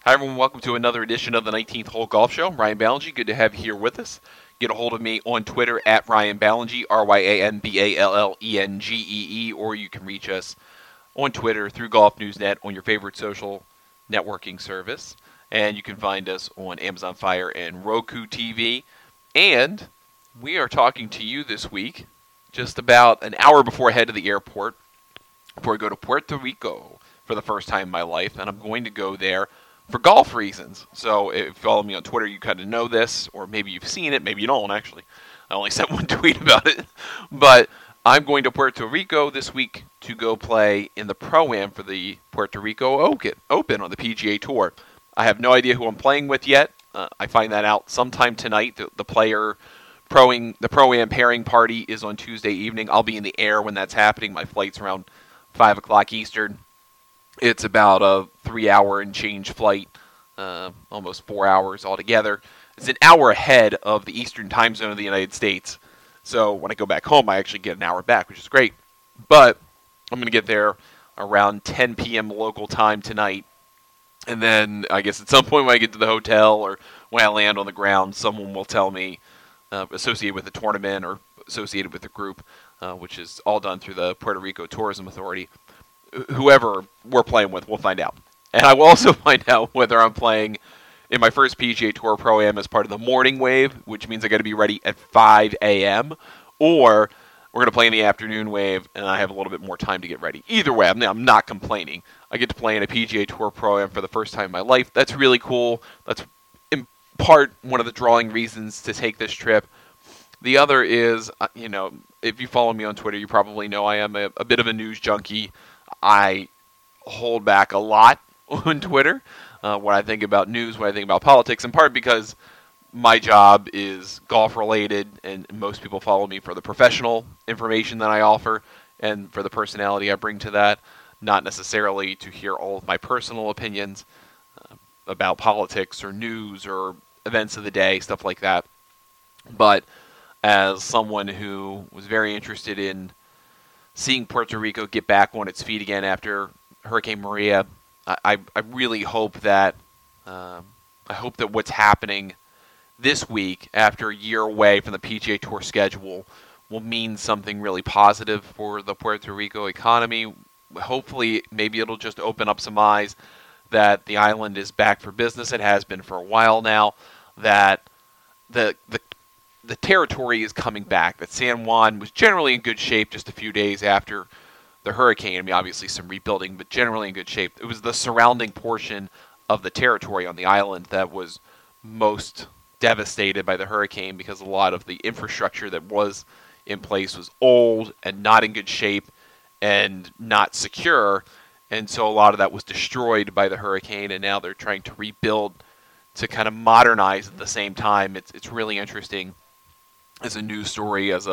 Hi, everyone. Welcome to another edition of the 19th Hole Golf Show. I'm Ryan Ballingy. Good to have you here with us. Get a hold of me on Twitter at Ryan Ballingy, RyanBallengee, or you can reach us on Twitter through Golf News Net on your favorite social networking service. And you can find us on Amazon Fire and Roku TV. And we are talking to you this week just about an hour before I head to the airport before I go to Puerto Rico for the first time in my life. And I'm going to go there for golf reasons. So if you follow me on Twitter, you kind of know this, or maybe you've seen it, maybe you don't actually. I only sent one tweet about it. But I'm going to Puerto Rico this week to go play in the Pro-Am for the Puerto Rico Open on the PGA Tour. I have no idea who I'm playing with yet. I find that out sometime tonight. The Pro-Am pairing party is on Tuesday evening. I'll be in the air when that's happening. My flight's around 5 o'clock Eastern. It's about a 3-hour and change flight, almost 4 hours altogether. It's an hour ahead of the Eastern time zone of the United States. So when I go back home, I actually get an hour back, which is great. But I'm going to get there around 10 p.m. local time tonight. And then I guess at some point when I get to the hotel or when I land on the ground, someone will tell me, associated with the tournament or associated with the group, which is all done through the Puerto Rico Tourism Authority. Whoever we're playing with, we'll find out. And I will also find out whether I'm playing in my first PGA Tour Pro-Am as part of the morning wave, which means I got to be ready at 5 a.m., or we're going to play in the afternoon wave, and I have a little bit more time to get ready. Either way, I'm not complaining. I get to play in a PGA Tour Pro-Am for the first time in my life. That's really cool. That's in part one of the drawing reasons to take this trip. The other is, if you follow me on Twitter, you probably know I am a bit of a news junkie. I hold back a lot on Twitter when I think about news, when I think about politics, in part because my job is golf-related, and most people follow me for the professional information that I offer and for the personality I bring to that, not necessarily to hear all of my personal opinions about politics or news or events of the day, stuff like that. But as someone who was very interested in seeing Puerto Rico get back on its feet again after Hurricane Maria, I really hope that what's happening this week after a year away from the PGA Tour schedule will mean something really positive for the Puerto Rico economy. Hopefully, maybe it'll just open up some eyes that the island is back for business. It has been for a while now. That the territory is coming back, that San Juan was generally in good shape just a few days after the hurricane. I mean, obviously some rebuilding, but generally in good shape. It was the surrounding portion of the territory on the island that was most devastated by the hurricane because a lot of the infrastructure that was in place was old and not in good shape and not secure. And so a lot of that was destroyed by the hurricane, and now they're trying to rebuild to kind of modernize at the same time. It's really interesting as a news story, as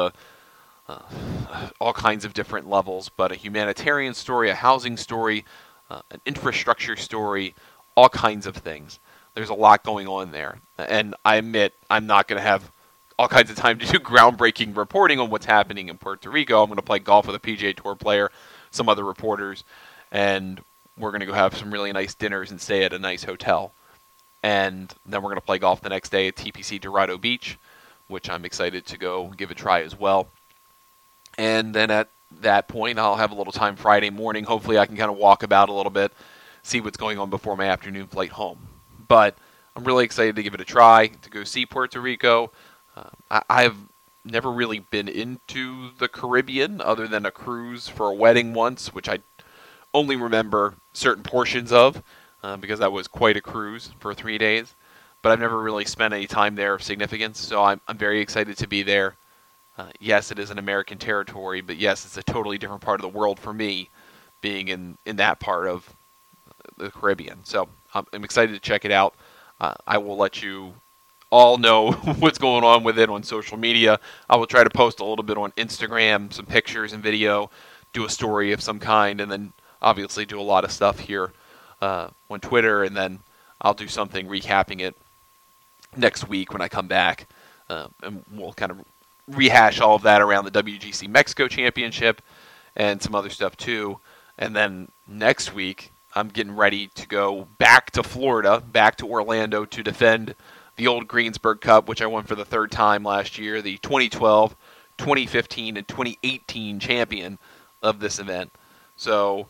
all kinds of different levels, but a humanitarian story, a housing story, an infrastructure story, all kinds of things. There's a lot going on there, and I admit I'm not going to have all kinds of time to do groundbreaking reporting on what's happening in Puerto Rico. I'm going to play golf with a PGA Tour player, some other reporters, and we're going to go have some really nice dinners and stay at a nice hotel. And then we're going to play golf the next day at TPC Dorado Beach, which I'm excited to go give a try as well. And then at that point, I'll have a little time Friday morning. Hopefully I can kind of walk about a little bit, see what's going on before my afternoon flight home. But I'm really excited to give it a try, to go see Puerto Rico. I've never really been into the Caribbean other than a cruise for a wedding once, which I only remember certain portions of because that was quite a cruise for 3 days. But I've never really spent any time there of significance, so I'm very excited to be there. Yes, it is an American territory, but yes, it's a totally different part of the world for me, being in that part of the Caribbean. So I'm excited to check it out. I will let you all know what's going on with it on social media. I will try to post a little bit on Instagram, some pictures and video, do a story of some kind, and then obviously do a lot of stuff here on Twitter, and then I'll do something recapping it next week when I come back, and we'll kind of rehash all of that around the WGC Mexico Championship and some other stuff too. And then next week, I'm getting ready to go back to Florida, back to Orlando to defend the old Greensburg Cup, which I won for the third time last year, the 2012, 2015, and 2018 champion of this event. So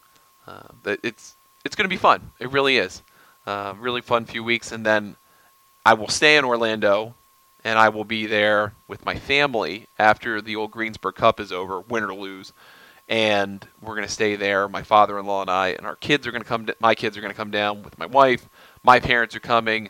it's going to be fun. It really is. Really fun few weeks, and then I will stay in Orlando, and I will be there with my family after the old Greensburg Cup is over, win or lose. And we're going to stay there, my father-in-law and I, and our kids are going to come. My kids are going to come down with my wife. My parents are coming.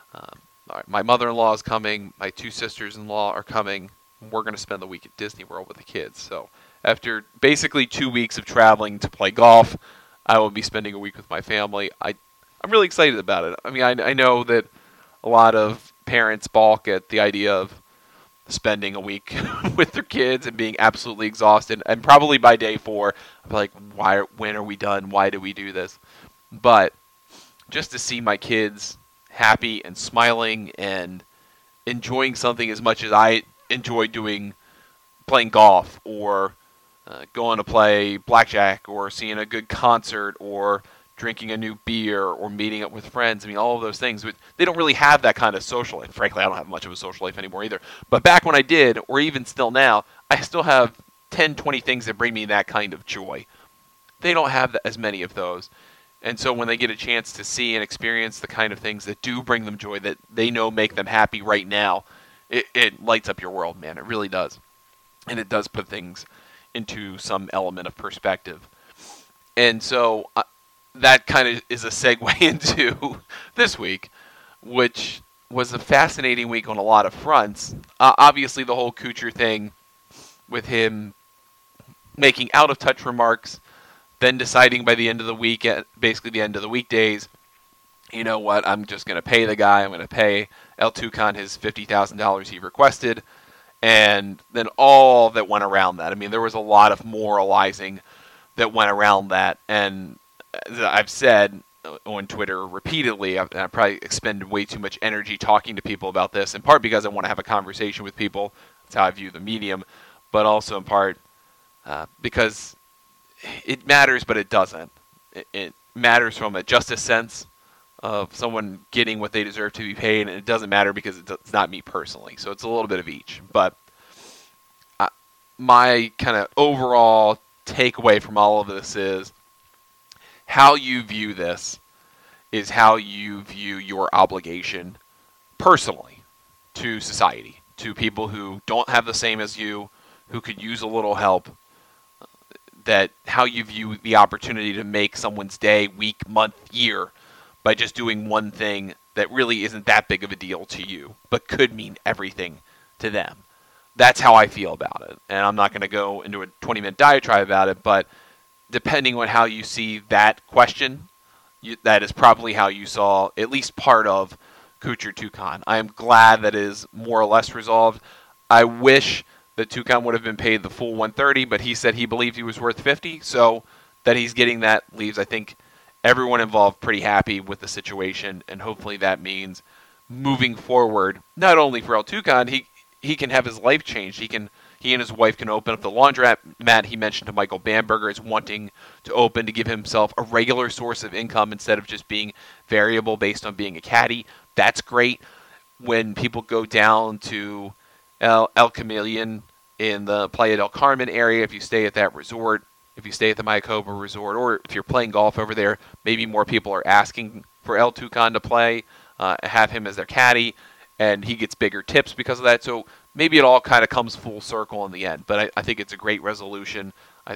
My mother-in-law is coming. My two sisters-in-law are coming. We're going to spend the week at Disney World with the kids. So after basically 2 weeks of traveling to play golf, I will be spending a week with my family. I'm really excited about it. I mean, I know that a lot of parents balk at the idea of spending a week with their kids and being absolutely exhausted. And probably by day 4, I'm like, when are we done? Why do we do this? But just to see my kids happy and smiling and enjoying something as much as I enjoy doing, playing golf or going to play blackjack or seeing a good concert or drinking a new beer or meeting up with friends. I mean, all of those things. They don't really have that kind of social life. Frankly, I don't have much of a social life anymore either. But back when I did, or even still now, I still have 10, 20 things that bring me that kind of joy. They don't have as many of those. And so when they get a chance to see and experience the kind of things that do bring them joy, that they know make them happy right now, it lights up your world, man. It really does. And it does put things into some element of perspective. And so that kind of is a segue into this week, which was a fascinating week on a lot of fronts. Obviously, the whole Kuchar thing with him making out-of-touch remarks, then deciding by the end of the week, at basically the end of the weekdays, you know what, I'm just going to pay the guy. I'm going to pay El Toucan his $50,000 he requested, and then all that went around that. I mean, there was a lot of moralizing that went around that, and I've said on Twitter repeatedly, I probably expended way too much energy talking to people about this, in part because I want to have a conversation with people. That's how I view the medium, but also in part because it matters, but it doesn't. It matters from a justice sense of someone getting what they deserve to be paid, and it doesn't matter because it's not me personally. So it's a little bit of each. But my kind of overall takeaway from all of this is how you view this is how you view your obligation personally to society, to people who don't have the same as you, who could use a little help, that how you view the opportunity to make someone's day, week, month, year by just doing one thing that really isn't that big of a deal to you, but could mean everything to them. That's how I feel about it. And I'm not going to go into a 20-minute diatribe about it, but depending on how you see that question, that is probably how you saw at least part of Kuchar Toucan. I am glad that is more or less resolved. I wish that Toucan would have been paid the full 130, but he said he believed he was worth 50, so that he's getting that leaves, I think, everyone involved pretty happy with the situation, and hopefully that means moving forward, not only for El Toucan, he can have his life changed. He and his wife can open up the laundromat. He mentioned to Michael Bamberger is wanting to open to give himself a regular source of income instead of just being variable based on being a caddy. That's great. When people go down to El Chameleon in the Playa del Carmen area, if you stay at that resort, if you stay at the Mayakoba resort, or if you're playing golf over there, maybe more people are asking for El Toucan to play, have him as their caddy, and he gets bigger tips because of that. So maybe it all kind of comes full circle in the end. But I think it's a great resolution.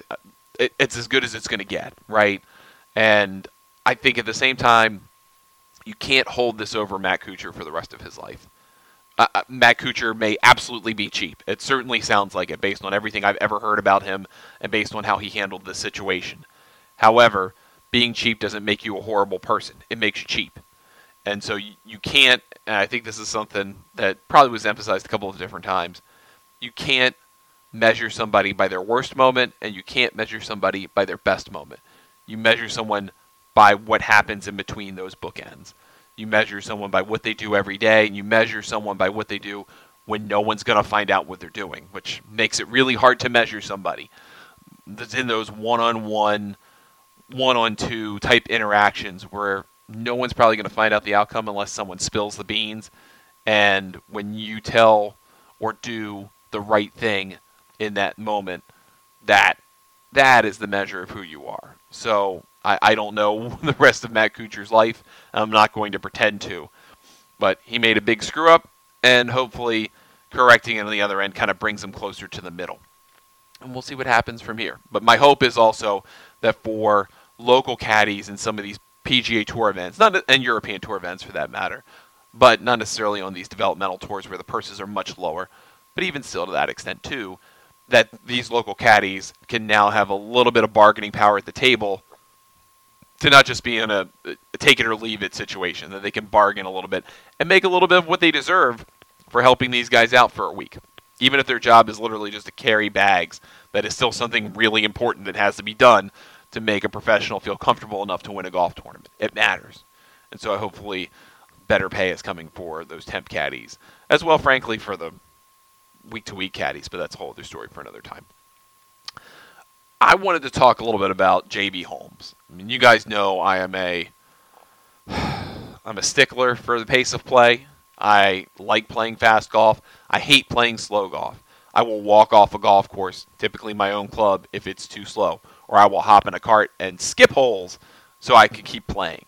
It's as good as it's going to get, right? And I think at the same time, you can't hold this over Matt Kuchar for the rest of his life. Matt Kuchar may absolutely be cheap. It certainly sounds like it based on everything I've ever heard about him and based on how he handled this situation. However, being cheap doesn't make you a horrible person. It makes you cheap. And so you can't, and I think this is something that probably was emphasized a couple of different times, you can't measure somebody by their worst moment, and you can't measure somebody by their best moment. You measure someone by what happens in between those bookends. You measure someone by what they do every day, and you measure someone by what they do when no one's going to find out what they're doing, which makes it really hard to measure somebody that's in those one-on-one one-on-two type interactions where no one's probably going to find out the outcome unless someone spills the beans. And when you tell or do the right thing in that moment, that is the measure of who you are. So I don't know the rest of Matt Kuchar's life. I'm not going to pretend to. But he made a big screw up, and hopefully correcting it on the other end kind of brings him closer to the middle. And we'll see what happens from here. But my hope is also that for local caddies in some of these PGA Tour events, and European Tour events for that matter, but not necessarily on these developmental tours where the purses are much lower, but even still to that extent too, that these local caddies can now have a little bit of bargaining power at the table to not just be in a take it or leave it situation, that they can bargain a little bit and make a little bit of what they deserve for helping these guys out for a week. Even if their job is literally just to carry bags, that is still something really important that has to be done to make a professional feel comfortable enough to win a golf tournament. It matters. And so hopefully better pay is coming for those temp caddies, as well, frankly, for the week-to-week caddies, but that's a whole other story for another time. I wanted to talk a little bit about J.B. Holmes. I mean, you guys know I'm a stickler for the pace of play. I like playing fast golf. I hate playing slow golf. I will walk off a golf course, typically my own club, if it's too slow, or I will hop in a cart and skip holes so I can keep playing.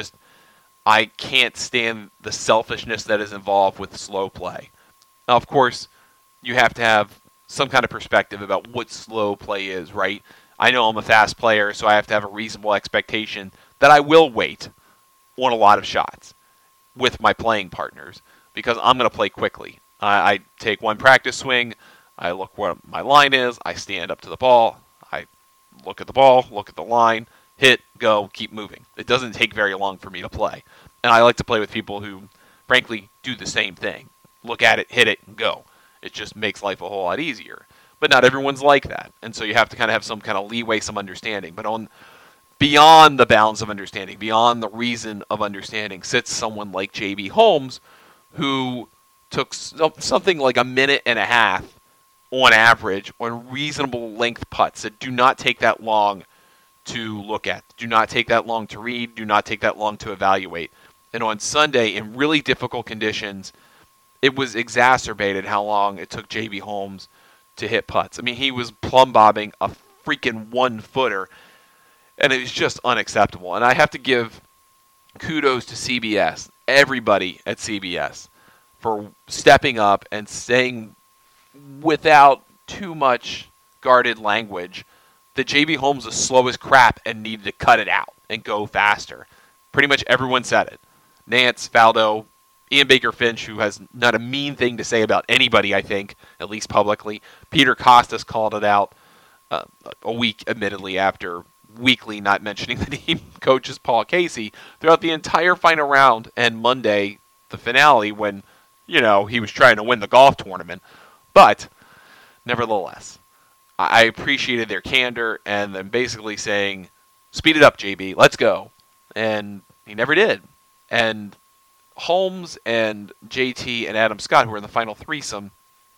I can't stand the selfishness that is involved with slow play. Now, of course, you have to have some kind of perspective about what slow play is, right? I know I'm a fast player, so I have to have a reasonable expectation that I will wait on a lot of shots with my playing partners because I'm going to play quickly. I take one practice swing, I look where my line is, I stand up to the ball, I look at the ball, look at the line, hit, go, keep moving. It doesn't take very long for me to play. And I like to play with people who, frankly, do the same thing. Look at it, hit it, and go. It just makes life a whole lot easier. But not everyone's like that. And so you have to kind of have some kind of leeway, some understanding. But beyond the bounds of understanding, beyond the reason of understanding, sits someone like J.B. Holmes, who took something like a minute and a half on average on reasonable length putts that do not take that long to look at, do not take that long to read, do not take that long to evaluate. And on Sunday, in really difficult conditions, it was exacerbated how long it took J.B. Holmes to hit putts. I mean, he was plumb bobbing a freaking 1-footer, and it was just unacceptable. And I have to give kudos to CBS, everybody at CBS, for stepping up and saying without too much guarded language that J.B. Holmes was slow as crap and needed to cut it out and go faster. Pretty much everyone said it. Nance, Faldo, Ian Baker Finch, who has not a mean thing to say about anybody, I think, at least publicly. Peter Kostis called it out a week, admittedly, after weekly not mentioning that he coaches Paul Casey throughout the entire final round and Monday, the finale, when, he was trying to win the golf tournament. But, nevertheless, I appreciated their candor and them basically saying, speed it up, JB, let's go. And he never did. And Holmes and JT and Adam Scott, who were in the final threesome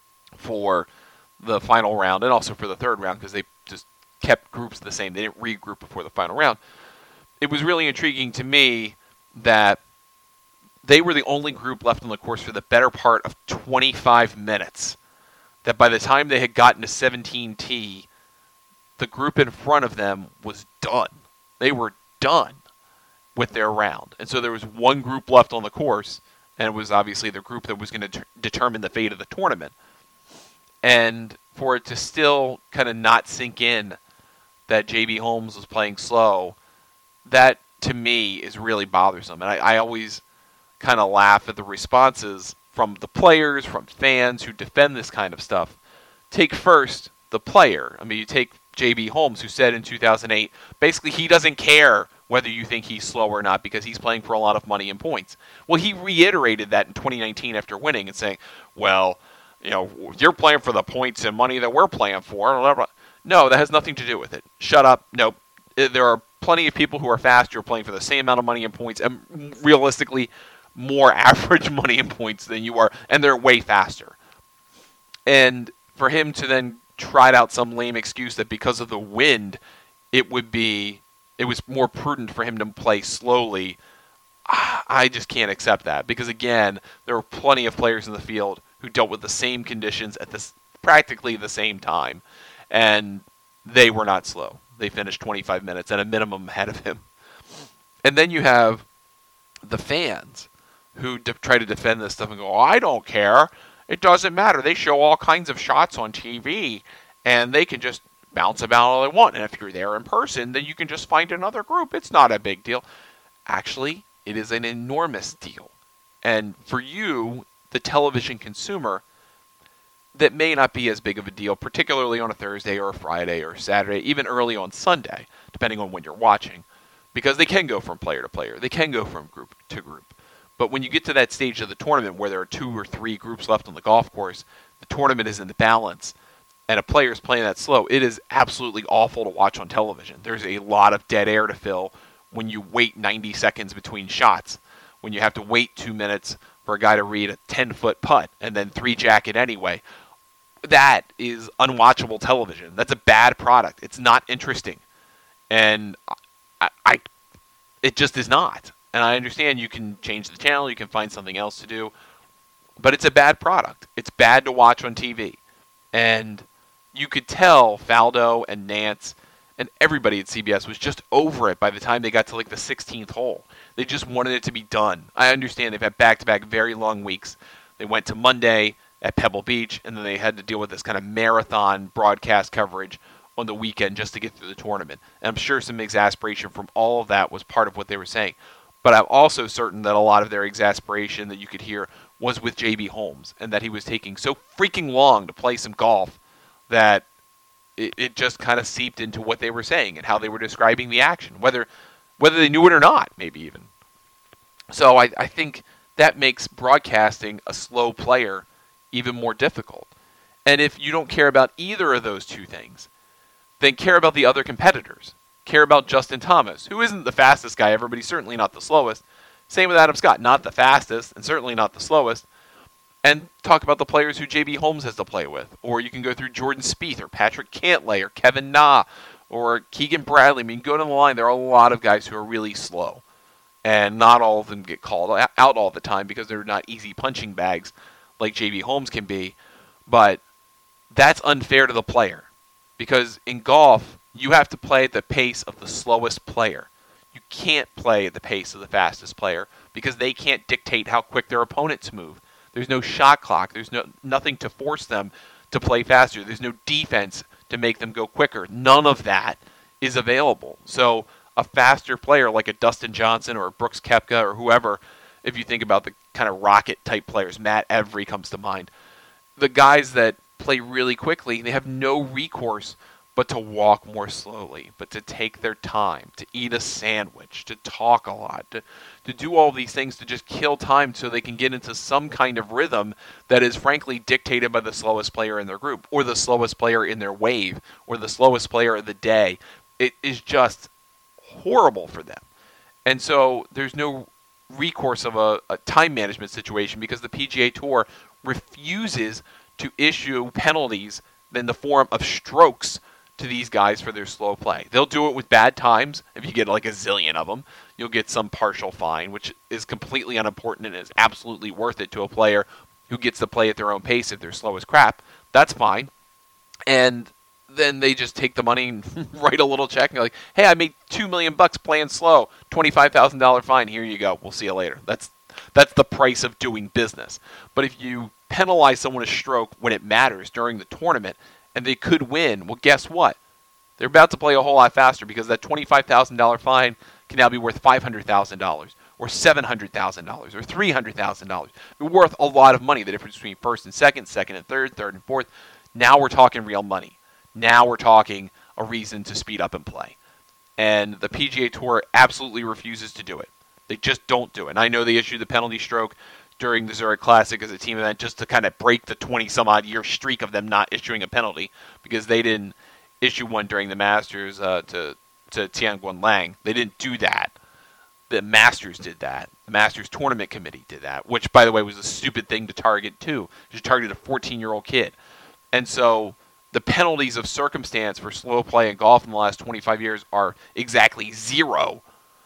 for the final round and also for the third round because they just kept groups the same. They didn't regroup before the final round. It was really intriguing to me that they were the only group left on the course for the better part of 25 minutes. That by the time they had gotten to 17T, the group in front of them was done. They were done with their round. And so there was one group left on the course, and it was obviously the group that was going to determine the fate of the tournament. And for it to still kind of not sink in that J.B. Holmes was playing slow, that to me is really bothersome. And I always kind of laugh at the responses from the players, from fans who defend this kind of stuff. Take first the player. I mean, you take J.B. Holmes, who said in 2008, basically he doesn't care whether you think he's slow or not because he's playing for a lot of money and points. Well, he reiterated that in 2019 after winning and saying, well, you're playing for the points and money that we're playing for. No, that has nothing to do with it. Shut up. Nope. There are plenty of people who are fast who are playing for the same amount of money and points and realistically more average money and points than you are, and they're way faster. And for him to then trot out some lame excuse that because of the wind, it would be it was more prudent for him to play slowly. I just can't accept that because, again, there were plenty of players in the field who dealt with the same conditions at this practically the same time, and they were not slow. They finished 25 minutes at a minimum ahead of him. And then you have the fans who try to defend this stuff and go, oh, I don't care. It doesn't matter. They show all kinds of shots on TV, and they can just bounce about all they want. And if you're there in person, then you can just find another group. It's not a big deal. Actually, it is an enormous deal. And for you, the television consumer, that may not be as big of a deal, particularly on a Thursday or a Friday or a Saturday, even early on Sunday, depending on when you're watching, because they can go from player to player. They can go from group to group. But when you get to that stage of the tournament where there are 2 or 3 groups left on the golf course, the tournament is in the balance, and a player is playing that slow, it is absolutely awful to watch on television. There's a lot of dead air to fill when you wait 90 seconds between shots, when you have to wait 2 minutes for a guy to read a 10-foot putt and then 3-jack it anyway. That is unwatchable television. That's a bad product. It's not interesting. And it just is not. And I understand you can change the channel, you can find something else to do, but it's a bad product. It's bad to watch on TV. And you could tell Faldo and Nance and everybody at CBS was just over it by the time they got to like the 16th hole. They just wanted it to be done. I understand they've had back-to-back very long weeks. They went to Monday at Pebble Beach, and then they had to deal with this kind of marathon broadcast coverage on the weekend just to get through the tournament. And I'm sure some exasperation from all of that was part of what they were saying. But I'm also certain that a lot of their exasperation that you could hear was with J.B. Holmes, and that he was taking so freaking long to play some golf that it just kind of seeped into what they were saying and how they were describing the action, whether they knew it or not, maybe even. So I think that makes broadcasting a slow player even more difficult. And if you don't care about either of those two things, then care about the other competitors. Care about Justin Thomas, who isn't the fastest guy ever, but he's certainly not the slowest. Same with Adam Scott, not the fastest and certainly not the slowest. And talk about the players who J.B. Holmes has to play with. Or you can go through Jordan Spieth or Patrick Cantlay or Kevin Na or Keegan Bradley. I mean, go down the line. There are a lot of guys who are really slow. And not all of them get called out all the time because they're not easy punching bags like J.B. Holmes can be. But that's unfair to the player. Because in golf, you have to play at the pace of the slowest player. You can't play at the pace of the fastest player because they can't dictate how quick their opponents move. There's no shot clock. There's nothing to force them to play faster. There's no defense to make them go quicker. None of that is available. So a faster player like a Dustin Johnson or a Brooks Koepka or whoever, if you think about the kind of rocket-type players, Matt Every comes to mind, the guys that play really quickly, they have no recourse but to walk more slowly, but to take their time, to eat a sandwich, to talk a lot, to do all these things to just kill time so they can get into some kind of rhythm that is frankly dictated by the slowest player in their group, or the slowest player in their wave, or the slowest player of the day. It is just horrible for them. And so there's no recourse of a time management situation because the PGA Tour refuses to issue penalties in the form of strokes to these guys for their slow play. They'll do it with bad times. If you get like a zillion of them, you'll get some partial fine, which is completely unimportant and is absolutely worth it to a player who gets to play at their own pace if they're slow as crap. That's fine. And then they just take the money and write a little check and go like, hey, I made $2 million playing slow, $25,000 fine. Here you go. We'll see you later. That's the price of doing business. But if you penalize someone a stroke when it matters during the tournament, and they could win, well, guess what? They're about to play a whole lot faster because that $25,000 fine can now be worth $500,000 or $700,000 or $300,000. It's worth a lot of money, the difference between first and second and third and fourth. Now we're talking real money. Now we're talking a reason to speed up and play. And the PGA Tour absolutely refuses to do it. They just don't do it. And I know they issued the penalty stroke during the Zurich Classic as a team event just to kind of break the 20-some-odd year streak of them not issuing a penalty because they didn't issue one during the Masters to Tianguan Lang. They didn't do that. The Masters did that. The Masters Tournament Committee did that, which, by the way, was a stupid thing to target, too. Just targeted a 14-year-old kid. And so the penalties of circumstance for slow play in golf in the last 25 years are exactly 0.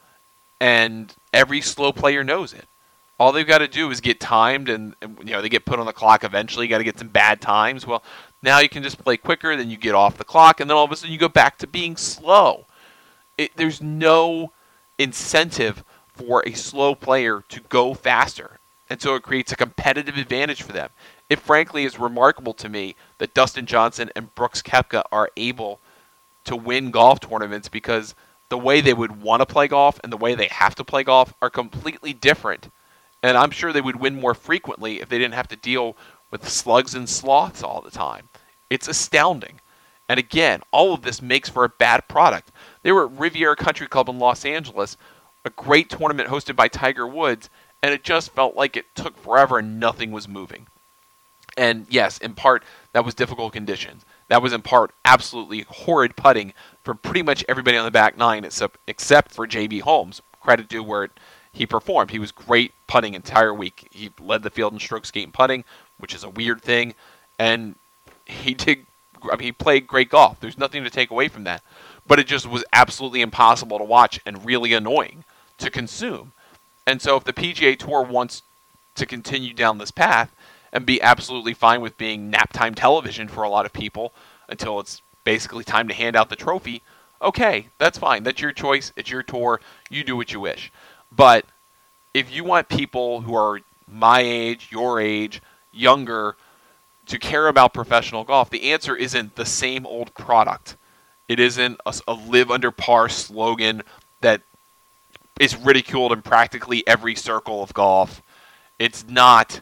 And every slow player knows it. All they've got to do is get timed, and they get put on the clock eventually. You got to get some bad times. Well, now you can just play quicker, then you get off the clock, and then all of a sudden you go back to being slow. There's no incentive for a slow player to go faster, and so it creates a competitive advantage for them. It frankly is remarkable to me that Dustin Johnson and Brooks Koepka are able to win golf tournaments, because the way they would want to play golf and the way they have to play golf are completely different. And I'm sure they would win more frequently if they didn't have to deal with slugs and sloths all the time. It's astounding. And again, all of this makes for a bad product. They were at Riviera Country Club in Los Angeles, a great tournament hosted by Tiger Woods, and it just felt like it took forever and nothing was moving. And yes, in part, that was difficult conditions. That was in part absolutely horrid putting from pretty much everybody on the back nine except for J.B. Holmes. Credit to where he performed. He was great putting entire week. He led the field in strokes gained putting, which is a weird thing, and he played great golf. There's nothing to take away from that, but it just was absolutely impossible to watch and really annoying to consume. And so if the PGA Tour wants to continue down this path and be absolutely fine with being nap time television for a lot of people until it's basically time to hand out the trophy, okay, that's fine. That's your choice. It's your tour. You do what you wish. But if you want people who are my age, your age, younger, to care about professional golf, the answer isn't the same old product. It isn't a live under par slogan that is ridiculed in practically every circle of golf. It's not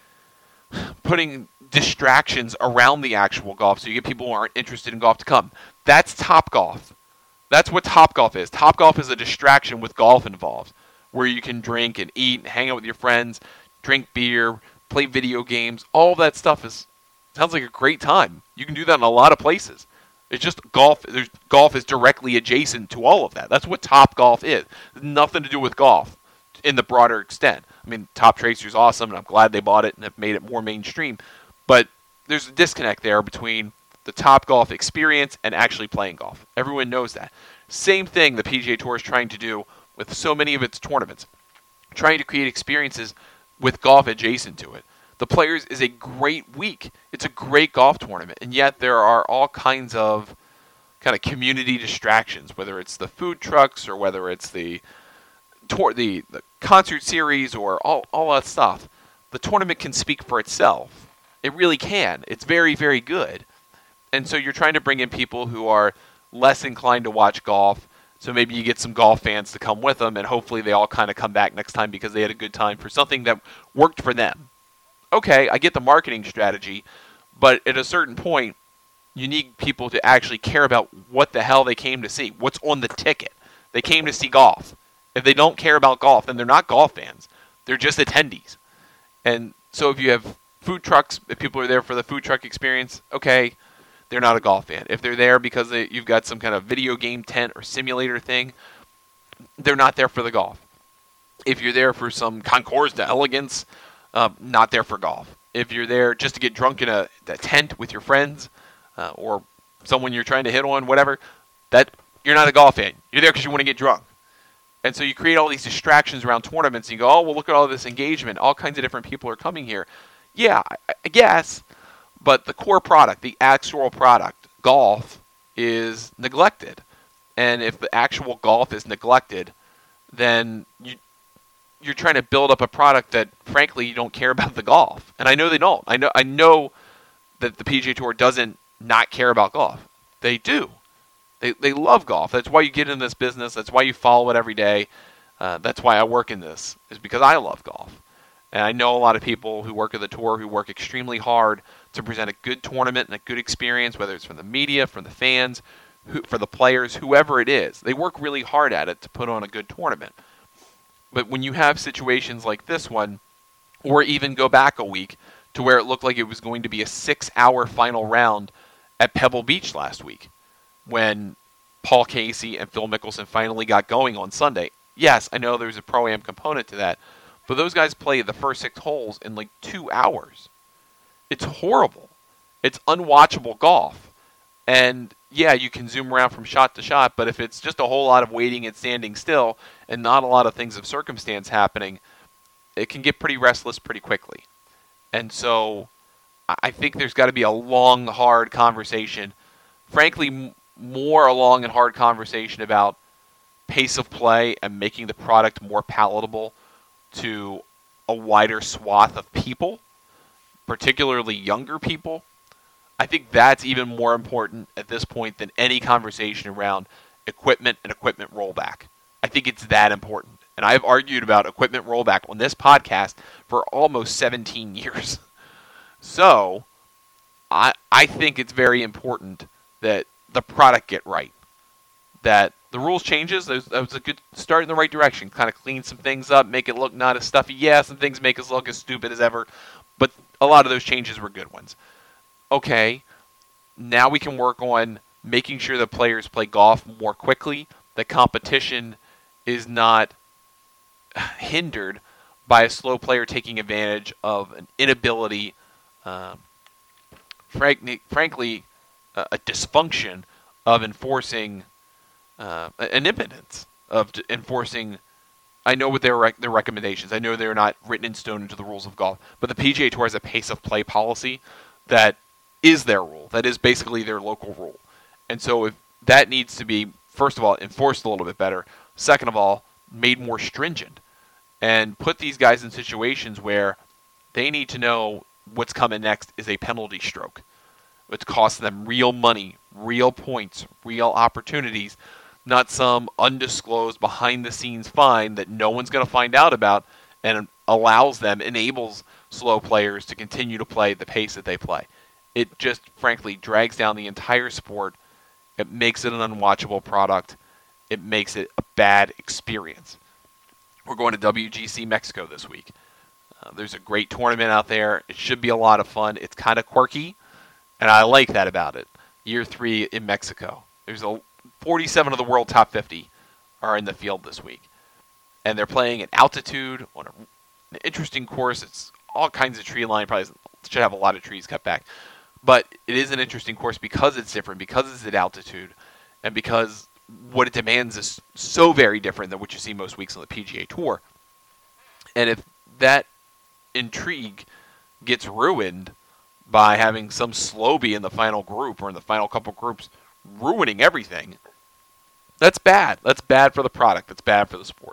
putting distractions around the actual golf so you get people who aren't interested in golf to come. That's Topgolf. That's what Topgolf is. Topgolf is a distraction with golf involved, where you can drink and eat and hang out with your friends, drink beer, play video games. All that stuff sounds like a great time. You can do that in a lot of places. It's just golf. Golf is directly adjacent to all of that. That's what Topgolf is. It's nothing to do with golf in the broader extent. I mean, Toptracer is awesome, and I'm glad they bought it and have made it more mainstream. But there's a disconnect there between the Topgolf experience and actually playing golf. Everyone knows that. Same thing the PGA Tour is trying to do with so many of its tournaments, trying to create experiences with golf adjacent to it. The Players is a great week. It's a great golf tournament, and yet there are all kinds of kind of community distractions, whether it's the food trucks or whether it's the tour, the concert series, or all that stuff. The tournament can speak for itself. It really can. It's very, very good. And so you're trying to bring in people who are less inclined to watch golf. So maybe you get some golf fans to come with them, and hopefully they all kind of come back next time because they had a good time for something that worked for them. Okay, I get the marketing strategy, but at a certain point, you need people to actually care about what the hell they came to see. What's on the ticket? They came to see golf. If they don't care about golf, then they're not golf fans. They're just attendees. And so if you have food trucks, if people are there for the food truck experience, okay, they're not a golf fan. If they're there because you've got some kind of video game tent or simulator thing, they're not there for the golf. If you're there for some concours d'elegance, not there for golf. If you're there just to get drunk in a tent with your friends or someone you're trying to hit on, whatever, that you're not a golf fan. You're there because you want to get drunk. And so you create all these distractions around tournaments, and you go, oh, well, look at all this engagement. All kinds of different people are coming here. Yeah, I guess, but the core product, the actual product, golf, is neglected. And if the actual golf is neglected, then you're trying to build up a product that, frankly, you don't care about the golf. And I know they don't. I know that the PGA Tour doesn't not care about golf. They do. They love golf. That's why you get in this business. That's why you follow it every day. That's why I work in this, is because I love golf. And I know a lot of people who work at the tour who work extremely hard to present a good tournament and a good experience, whether it's from the media, from the fans, for the players, whoever it is. They work really hard at it to put on a good tournament. But when you have situations like this one, or even go back a week to where it looked like it was going to be a 6-hour final round at Pebble Beach last week, when Paul Casey and Phil Mickelson finally got going on Sunday. Yes, I know there's a Pro-Am component to that, but those guys played the first 6 holes in like 2 hours. It's horrible. It's unwatchable golf. And yeah, you can zoom around from shot to shot, but if it's just a whole lot of waiting and standing still and not a lot of things of circumstance happening, it can get pretty restless pretty quickly. And so I think there's got to be a long, hard conversation, frankly, more a long and hard conversation about pace of play and making the product more palatable to a wider swath of people, particularly younger people. I think that's even more important at this point than any conversation around equipment and equipment rollback. I think it's that important. And I've argued about equipment rollback on this podcast for almost 17 years. So I think it's very important that the product get right. That the rules changes, that was a good start in the right direction. Kind of clean some things up, make it look not as stuffy. Yeah, some things make us look as stupid as ever, but a lot of those changes were good ones. Okay, now we can work on making sure that players play golf more quickly, that competition is not hindered by a slow player taking advantage of an inability, frankly, a dysfunction of enforcing, an impotence of enforcing. I know what their recommendations. I know they're not written in stone into the rules of golf, but the PGA Tour has a pace of play policy that is their rule. That is basically their local rule. And so if that needs to be, first of all, enforced a little bit better, second of all, made more stringent, and put these guys in situations where they need to know what's coming next is a penalty stroke. It's costing them real money, real points, real opportunities, not some undisclosed behind-the-scenes fine that no one's going to find out about and enables slow players to continue to play the pace that they play. It just, frankly, drags down the entire sport. It makes it an unwatchable product. It makes it a bad experience. We're going to WGC Mexico this week. There's a great tournament out there. It should be a lot of fun. It's kind of quirky, and I like that about it. Year 3 in Mexico. There's 47 of the world top 50 are in the field this week. And they're playing at altitude on an interesting course. It's all kinds of tree line. Probably should have a lot of trees cut back. But it is an interesting course because it's different, because it's at altitude, and because what it demands is so very different than what you see most weeks on the PGA Tour. And if that intrigue gets ruined by having some slowbie in the final group or in the final couple groups ruining everything, that's bad. That's bad for the product. That's bad for the sport.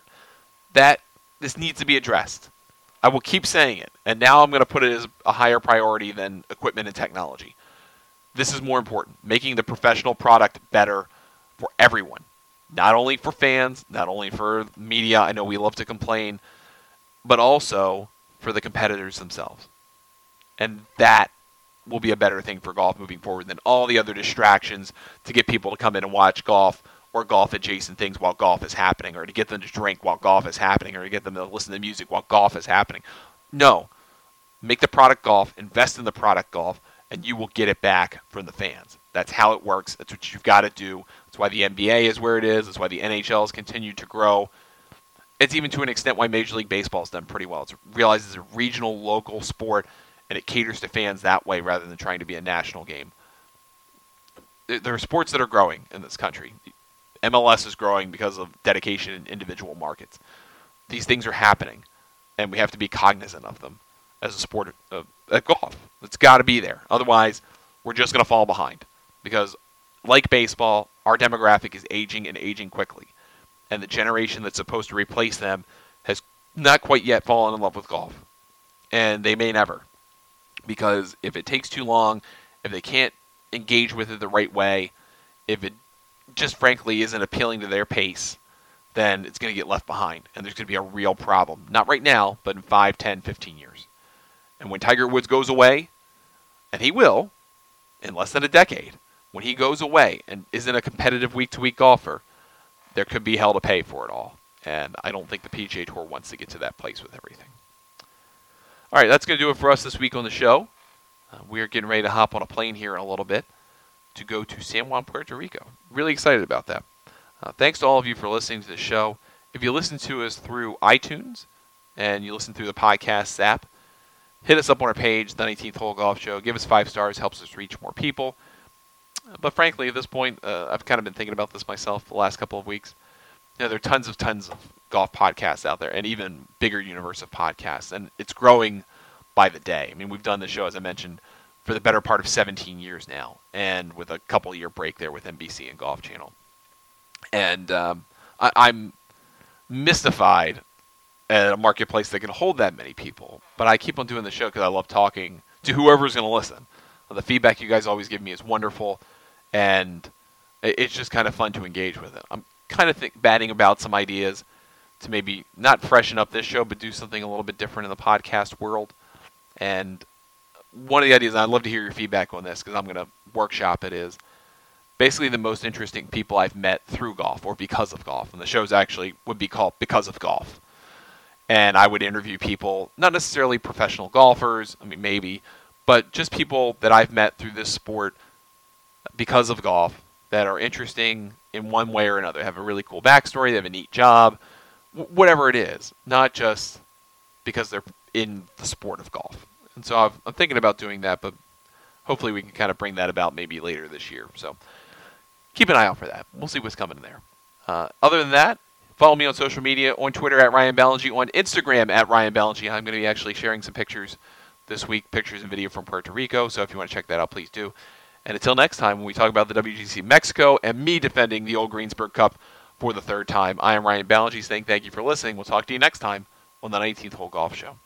This needs to be addressed. I will keep saying it, and now I'm going to put it as a higher priority than equipment and technology. This is more important, making the professional product better for everyone, not only for fans, not only for media. I know we love to complain, but also for the competitors themselves. And that will be a better thing for golf moving forward than all the other distractions to get people to come in and watch golf or golf adjacent things while golf is happening, or to get them to drink while golf is happening, or to get them to listen to music while golf is happening. No. Make the product golf, invest in the product golf, and you will get it back from the fans. That's how it works. That's what you've got to do. That's why the NBA is where it is. That's why the NHL has continued to grow. It's even to an extent why Major League Baseball has done pretty well. It's realized it's a regional, local sport, and it caters to fans that way rather than trying to be a national game. There are sports that are growing in this country. MLS is growing because of dedication in individual markets. These things are happening, and we have to be cognizant of them as a sport of golf. It's got to be there. Otherwise, we're just going to fall behind. Because, like baseball, our demographic is aging and aging quickly. And the generation that's supposed to replace them has not quite yet fallen in love with golf. And they may never. Because if it takes too long, if they can't engage with it the right way, if it just frankly isn't appealing to their pace, then it's going to get left behind. And there's going to be a real problem. Not right now, but in 5, 10, 15 years. And when Tiger Woods goes away, and he will, in less than a decade, when he goes away and isn't a competitive week-to-week golfer, there could be hell to pay for it all. And I don't think the PGA Tour wants to get to that place with everything. All right, that's going to do it for us this week on the show. We are getting ready to hop on a plane here in a little bit to go to San Juan, Puerto Rico. Really excited about that. Thanks to all of you for listening to the show. If you listen to us through iTunes and you listen through the podcast app, hit us up on our page, the 19th Hole Golf Show. Give us 5 stars, helps us reach more people. But frankly, at this point, I've kind of been thinking about this myself the last couple of weeks. There are tons of golf podcasts out there, and even bigger universe of podcasts, and it's growing by the day. I mean, we've done the show, as I mentioned, for the better part of 17 years now, and with a couple-year break there with NBC and Golf Channel. And I'm mystified at a marketplace that can hold that many people. But I keep on doing the show because I love talking to whoever's going to listen. The feedback you guys always give me is wonderful, and it's just kind of fun to engage with it. I'm kind of batting about some ideas to maybe not freshen up this show, but do something a little bit different in the podcast world. And one of the ideas, and I'd love to hear your feedback on this because I'm going to workshop it, is basically the most interesting people I've met through golf or because of golf. And the shows actually would be called Because of Golf. And I would interview people, not necessarily professional golfers, I mean, maybe, but just people that I've met through this sport because of golf that are interesting in one way or another. They have a really cool backstory, they have a neat job, whatever it is, not just because they're in the sport of golf. And so I'm thinking about doing that, but hopefully we can kind of bring that about maybe later this year. So keep an eye out for that. We'll see what's coming in there. Other than that, follow me on social media, on Twitter at Ryan Ballengee, on Instagram at Ryan Ballengee. I'm going to be actually sharing some pictures this week, pictures and video from Puerto Rico. So if you want to check that out, please do. And until next time, when we talk about the WGC Mexico and me defending the old Greensburg Cup for the third time, I am Ryan Ballengee saying thank you for listening. We'll talk to you next time on the 19th Hole Golf Show.